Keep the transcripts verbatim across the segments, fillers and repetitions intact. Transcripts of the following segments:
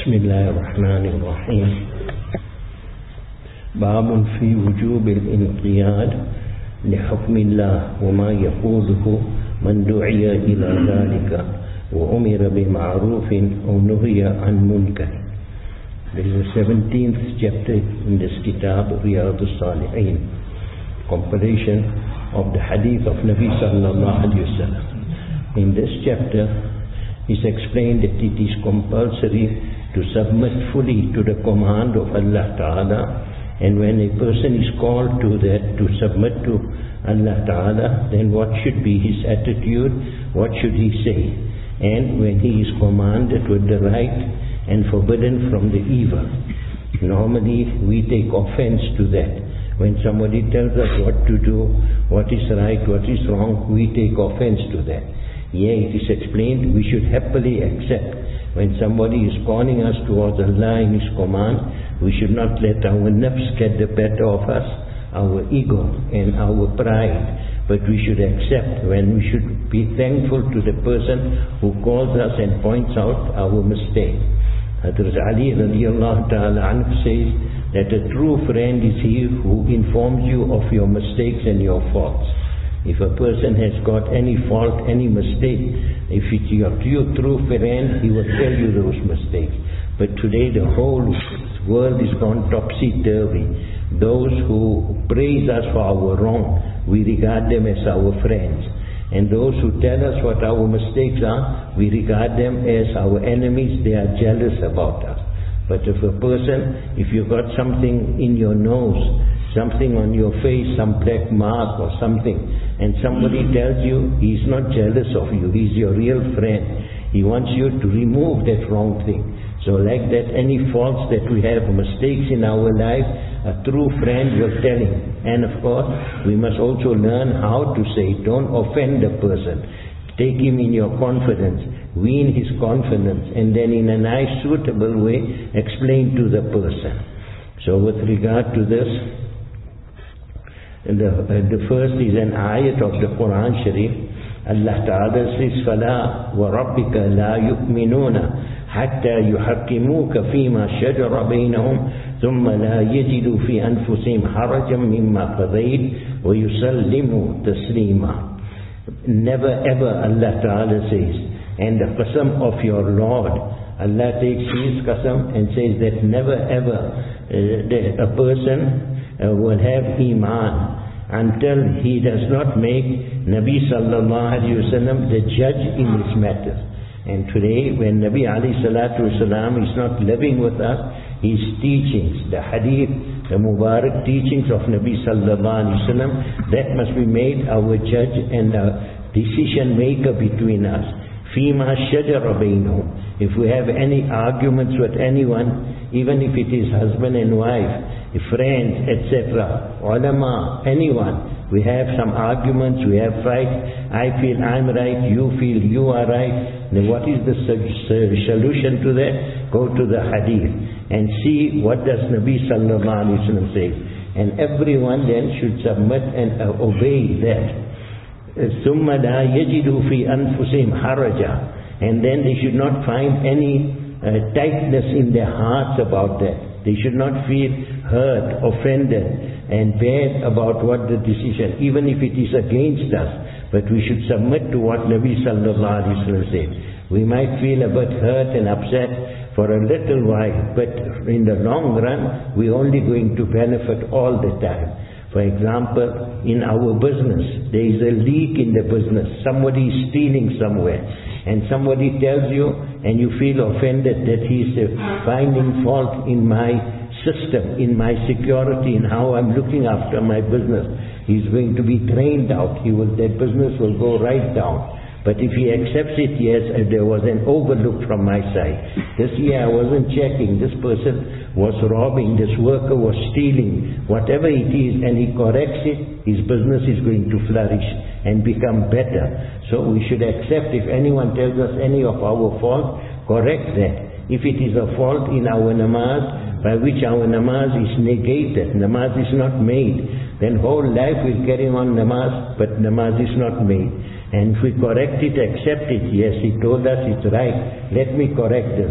بسم الله الرحمن الرحيم. باب في وجوب الانقياد لحكم الله وما يقوله من دعي إلى ذلك وأمر بمعروف أو نهي عن منكر. This is the seventeenth chapter in this kitab, Riyadh al-Salihin, compilation of the hadith of Nabi sallallahu alayhi wa sallam. In this chapter is explained that it is compulsory to submit fully to the command of Allah Ta'ala, and when a person is called to that, to submit to Allah Ta'ala, then what should be his attitude, what should he say, and when he is commanded with the right and forbidden from the evil. Normally we take offense to that. When somebody tells us what to do, what is right, what is wrong, we take offense to that. Yea, it is explained we should happily accept. When somebody is calling us towards Allah in His command, we should not let our nafs get the better of us, our ego and our pride, but we should accept. When we should be thankful to the person who calls us and points out our mistake. Hazrat Ali radiallahu ta'ala anhu says that a true friend is he who informs you of your mistakes and your faults. If a person has got any fault, any mistake, if it's your true, true friend, he will tell you those mistakes. But today the whole world is gone topsy-turvy. Those who praise us for our wrong, we regard them as our friends. And those who tell us what our mistakes are, we regard them as our enemies. They are jealous about us. But if a person, if you got something in your nose, something on your face, some black mark or something, and somebody tells you he's not jealous of you, he's your real friend, he wants you to remove that wrong thing. So like that, any faults that we have, mistakes in our life, a true friend will tell him. And of course, we must also learn how to say, don't offend the person. Take him in your confidence, win his confidence, and then in a nice, suitable way, explain to the person. So with regard to this, the, uh, the first is an ayat of the Quran Sharif. Allah Ta'ala says, فَلَا وَرَبِّكَ لَا يُؤْمِنُونَ حَتَّى يُحَكِّمُوكَ فِي مَا شَجَرَ بَيْنَهُمْ ثُمَّ لَا يَجِدُوا فِي أَنفُسِهِمْ حَرَجًا مِمَّا قَضَيْتَ وَيُسَلِّمُوا تَسْلِيمًا. Never ever, Allah Ta'ala says, and the qasam of your Lord, Allah takes his qasam and says that never ever uh, that a person uh, will have iman until he does not make Nabi sallallahu alayhi wa sallam the judge in this matter. And today, when Nabi alayhi salatu wasalam is not living with us, his teachings, the hadith, the Mubarak teachings of Nabi sallallahu alayhi wa sallam, that must be made our judge and our decision maker between us. Fima shajara bainahum. If we have any arguments with anyone, even if it is husband and wife, friends, et cetera, ulama, anyone, we have some arguments, we have fights, I feel I'm right, you feel you are right. Then what is the solution to that? Go to the hadith and see what does Nabi sallallahu alayhi wa sallam say. And everyone then should submit and uh, obey that. ثُمَّ لَا يَجِدُوا فِي أَنفُسِهِمْ حَرَجًا. And then they should not find any uh, tightness in their hearts about that. They should not feel hurt, offended and bad about what the decision, even if it is against us. But we should submit to what Nabi sallallahu alayhi wa sallam said. We might feel a bit hurt and upset for a little while, but in the long run, we're only going to benefit all the time. For example, in our business, there is a leak in the business. Somebody is stealing somewhere, and somebody tells you, and you feel offended that he is finding fault in my system, in my security, in how I'm looking after my business. He's going to be drained out. He will, that business will go right down. But if he accepts it, yes, there was an overlook from my side. This year I wasn't checking. This person was robbing. This worker was stealing. Whatever it is, and he corrects it, his business is going to flourish and become better. So we should accept if anyone tells us any of our faults, correct that. If it is a fault in our namaz, by which our namaz is negated, namaz is not made, then whole life we'll carry on namaz, but namaz is not made. And if we correct it, accept it, yes, he told us it's right, let me correct this.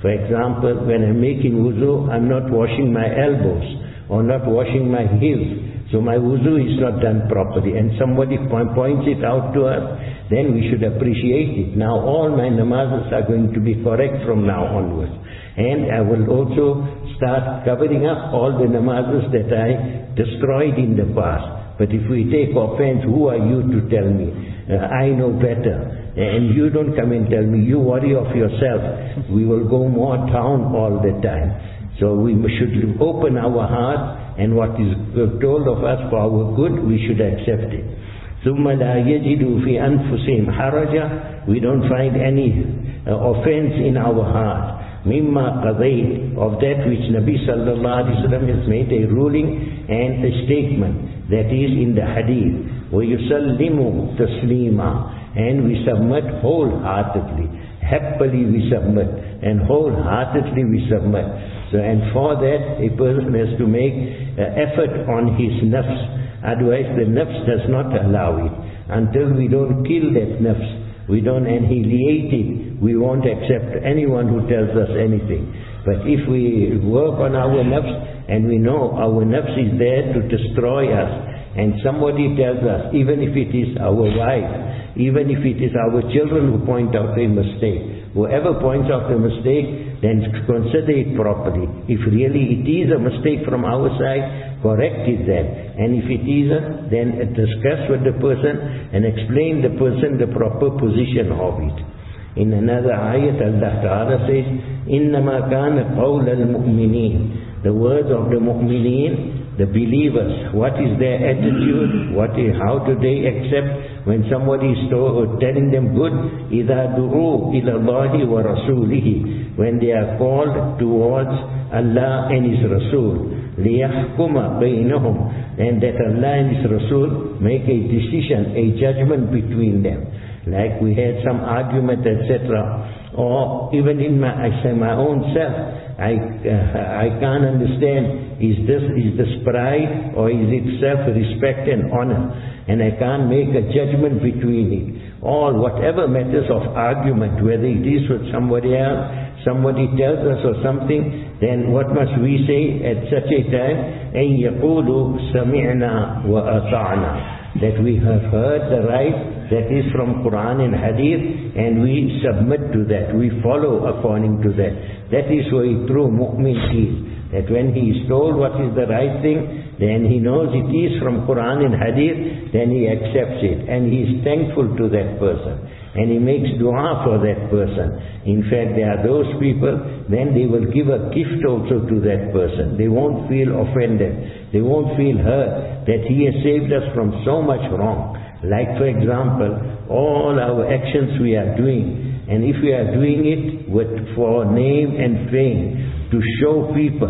For example, when I'm making wuzu, I'm not washing my elbows or not washing my heels. So my wuzu is not done properly. And somebody points it out to us, then we should appreciate it. Now all my namazes are going to be correct from now onwards. And I will also start covering up all the namazes that I destroyed in the past. But if we take offense, who are you to tell me? Uh, I know better. And you don't come and tell me, you worry of yourself. We will go more down all the time. So we should open our heart, and what is told of us for our good, we should accept it. ثُمَّ لَا يَجِدُوا فِي أَنفُسِهِمْ حَرَجًا. We don't find any uh, offense in our heart. مِمَّا قَضَيْتَ, of that which Nabi sallallahu alayhi wa sallam has made a ruling and a statement that is in the hadith. وَيُسَلِّمُ تَسْلِيمًا. And we submit wholeheartedly. Happily we submit, and wholeheartedly we submit. So, and for that a person has to make uh, effort on his nafs. Otherwise the nafs does not allow it. Until we don't kill that nafs, we don't annihilate it, we won't accept anyone who tells us anything. But if we work on our nafs, and we know our nafs is there to destroy us, and somebody tells us, even if it is our wife, even if it is our children who point out a mistake, whoever points out a mistake, then consider it properly. If really it is a mistake from our side, correct it then. And if it isn't, then discuss with the person and explain the person the proper position of it. In another ayat, Allah Ta'ala says, إِنَّمَا كَانَ قَوْلَ الْمُؤْمِنِينَ. The words of the mu'mineen, the believers, what is their attitude, what is, how do they accept when somebody is telling them good, إِذَا دُعُوا إِلَى اللَّهِ وَرَسُولِهِ, when they are called towards Allah and His Rasul, لِيَحْكُمَ بَيْنَهُمْ, and that Allah and His Rasul make a decision, a judgment between them. Like we had some argument, et cetera. Or even in my, I say my own self, I uh, I can't understand, is this is this pride or is it self-respect and honor? And I can't make a judgment between it. All whatever matters of argument, whether it is with somebody else, somebody tells us or something, then what must we say at such a time? أَن يَقُولُوا سَمِعْنَا وَأَطَعْنَا, that we have heard the right, that is from Quran and Hadith, and we submit to that, we follow according to that. That is who a true mu'min is. That when he is told what is the right thing, then he knows it is from Quran and Hadith, then he accepts it, and he is thankful to that person, and he makes dua for that person. In fact, there are those people, then they will give a gift also to that person. They won't feel offended, they won't feel hurt, that he has saved us from so much wrong. Like for example, all our actions we are doing, and if we are doing it with for name and fame, to show people,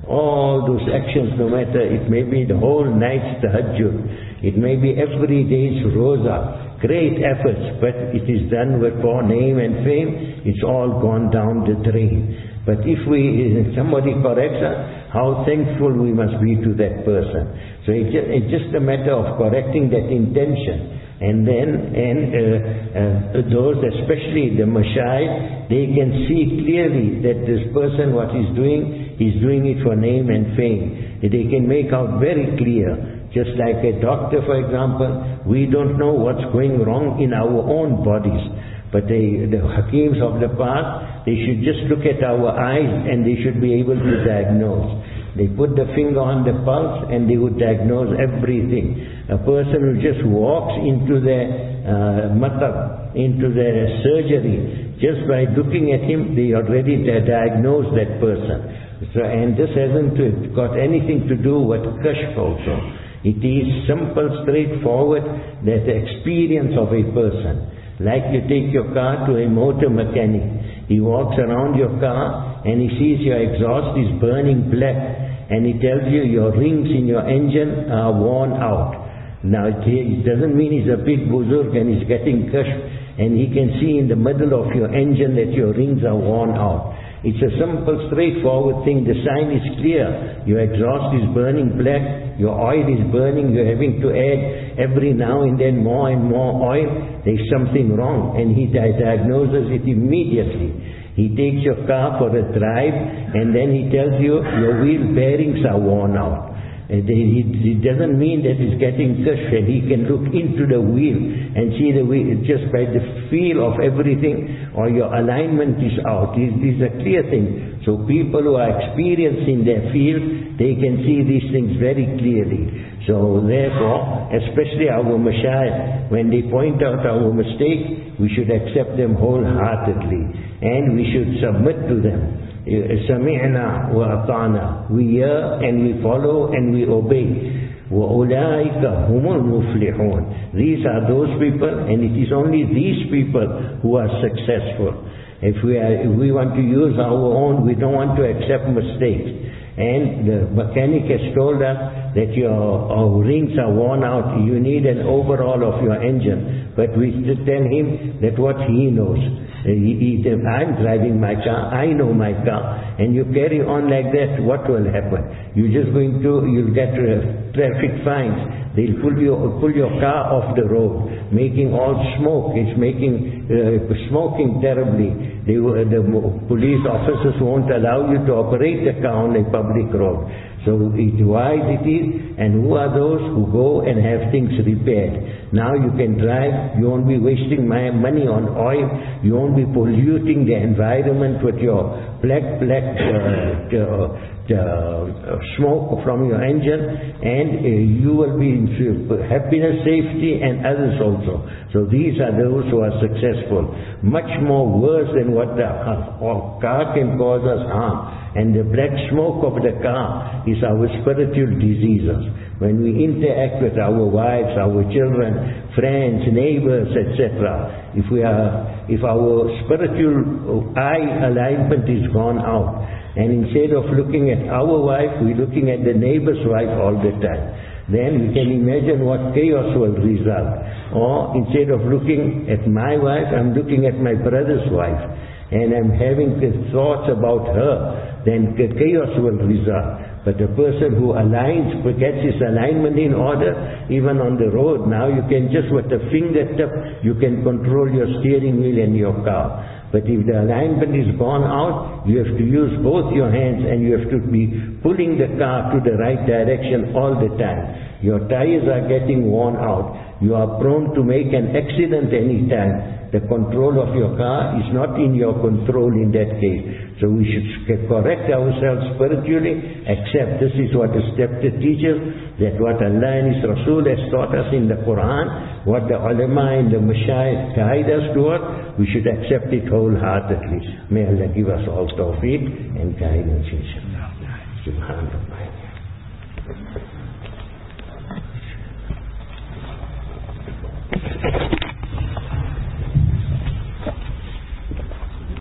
all those actions, no matter, it may be the whole night's tahajjud, it may be every day's roza, great efforts, but it is done with for name and fame, it's all gone down the drain. But if we, somebody corrects us, how thankful we must be to that person. So it's just, it's just a matter of correcting that intention. And then, and uh, uh, those, especially the mashayikh, they can see clearly that this person, what he's doing, he's doing it for name and fame. They can make out very clear. Just like a doctor, for example, we don't know what's going wrong in our own bodies. But they, the hakims of the past, they should just look at our eyes and they should be able to diagnose. They put the finger on the pulse and they would diagnose everything. A person who just walks into the uh, matab, into the surgery, just by looking at him, they already diagnose that person. So, and this hasn't got anything to do with kashf also. It is simple, straightforward, that the experience of a person. Like you take your car to a motor mechanic. He walks around your car and he sees your exhaust is burning black, and he tells you your rings in your engine are worn out. Now it doesn't mean he's a big buzurg and he's getting kashf, and he can see in the middle of your engine that your rings are worn out. It's a simple, straightforward thing. The sign is clear. Your exhaust is burning black, your oil is burning, you're having to add every now and then more and more oil. There's something wrong, and he diagnoses it immediately. He takes your car for a drive and then he tells you your wheel bearings are worn out. It doesn't mean that he's getting kashf. He can look into the wheel and see the wheel just by the feel of everything, or your alignment is out. These, these are clear things. So people who are experienced in their field, they can see these things very clearly. So therefore, especially our mashayikh, when they point out our mistake, we should accept them wholeheartedly and we should submit to them. سمعنا وأطعنا. We hear and we follow and we obey. وَأُولَٰئِكَ هُمُ الْمُفْلِحُونَ. These are those people, and it is only these people who are successful. If we are, if we want to use our own, we don't want to accept mistakes. And the mechanic has told us that your uh, rings are worn out, you need an overhaul of your engine. But we tell him that what he knows. He, he, I'm driving my car, I know my car, and you carry on like that, what will happen? You're just going to, you'll get uh, traffic fines. They'll pull, you, pull your car off the road, making all smoke. It's making, uh, smoking terribly. They, uh, the police officers won't allow you to operate the car on a public road. So it's wise it is, and who are those who go and have things repaired? Now you can drive, you won't be wasting my money on oil, you won't be polluting the environment with your black, black uh, uh, uh, smoke from your engine, and uh, you will be in happiness, safety, and others also. So these are those who are successful. Much more worse than what the uh, car can cause us harm. And the black smoke of the car is our spiritual diseases. When we interact with our wives, our children, friends, neighbors, et cetera, if we are, if our spiritual eye alignment is gone out, and instead of looking at our wife, we're looking at the neighbor's wife all the time, then we can imagine what chaos will result. Or instead of looking at my wife, I'm looking at my brother's wife, and I'm having thoughts about her, then chaos will result. But a person who aligns, gets his alignment in order, even on the road, now you can just with a fingertip, you can control your steering wheel and your car. But if the alignment is gone out, you have to use both your hands and you have to be pulling the car to the right direction all the time. Your tires are getting worn out. You are prone to make an accident any time. The control of your car is not in your control in that case. So we should correct ourselves spiritually, accept this is what the scripture teaches, that what Allah and His Rasul has taught us in the Quran, what the ulama and the mashayikh guide us towards, we should accept it wholeheartedly. May Allah give us all tawfiq and guidance, inshallah. Subhanallah.